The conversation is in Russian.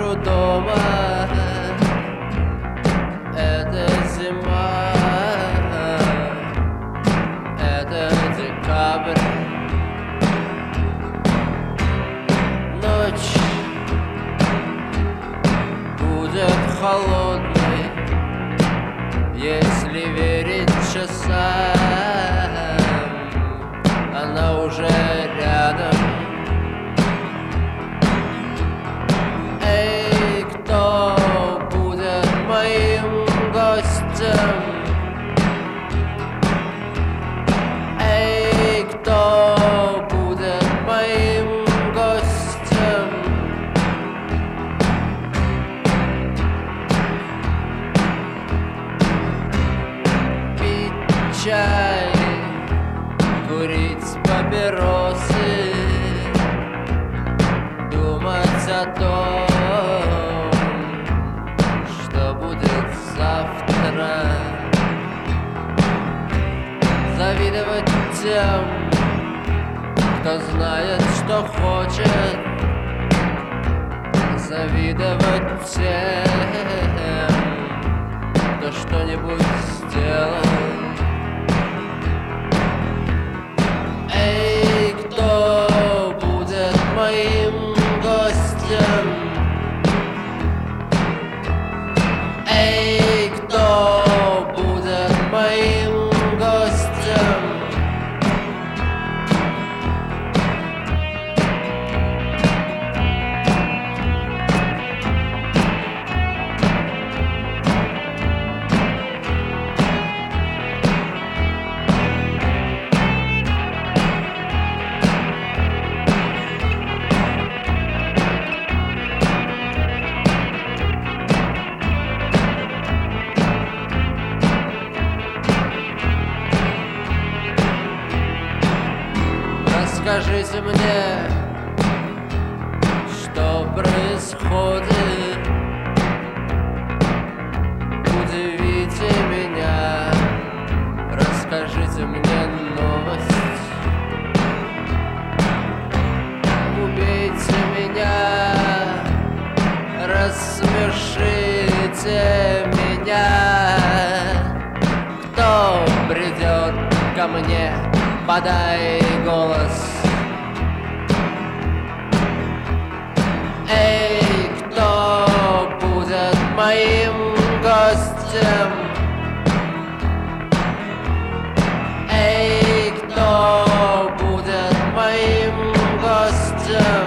ночью дома. Это зима, это декабрь. Ночь будет холодной, если верить часам. Она уже рядом. Эй, кто будет моим гостем? Эй, кто будет моим гостем? Пить чай, курить папиросы, думать о том, что будет завтра, завидовать тем, кто знает, что хочет, завидовать тем, кто что-нибудь сделал. Эй, кто будет моим гостем? Эй, кто будет моим гостем? Скажите мне, что происходит? Удивите меня, расскажите мне новость. Убейте меня, рассмешите меня. Кто придет ко мне? Подай голос. Эй, кто будет моим гостем? Эй, кто будет моим гостем?